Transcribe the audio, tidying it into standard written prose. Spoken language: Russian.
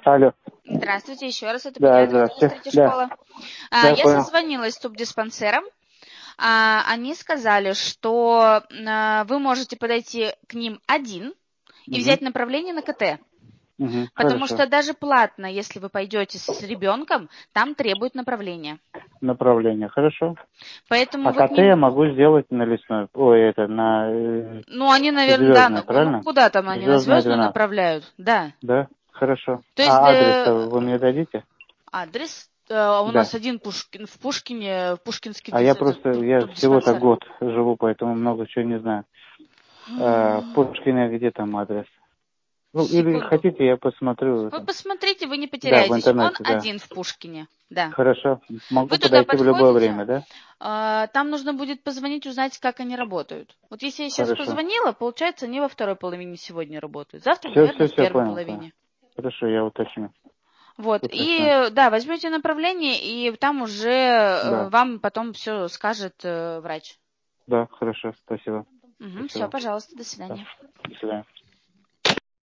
Алло. Здравствуйте еще раз, это Да, педиатры здравствуйте. третья школа. Да, Я понял. созвонилась с тубдиспансером. Они сказали, что вы можете подойти к ним один и взять направление на КТ. Потому Хорошо. что даже платно, если вы пойдете с ребенком, там требует направления. Направление, хорошо. Поэтому А вы к КТ я ним... могу сделать на лесной. Ой, это на Ну, они, наверное, да, Звездной, ну правильно? куда там они, на Звездная Звездную 12. направляют, да. Да, хорошо. То есть А адрес вы мне дадите? адрес у Да. нас один в Пушкине, Пушкинский А я просто, я всего-то тубдиспансер. год живу, поэтому много чего не знаю. В Пушкине где там адрес? Ну, или Секунду. хотите, я посмотрю Вы там. посмотрите, вы не Да, в потеряетесь. Он интернете, да. один в Пушкине, да. Хорошо. Могу Вы туда подойти в любое подходите, время, да? там нужно будет позвонить, узнать, как они работают. Вот если я сейчас Хорошо. позвонила, получается, они во второй половине сегодня работают. Завтра, Все, наверное, все, в все, первой понял, понял. половине. Хорошо, я уточню. Вот, Уточню. и да, возьмете направление, и там уже Да, вам потом все скажет врач. да, хорошо, спасибо. Все, Спасибо. пожалуйста, до свидания. До свидания.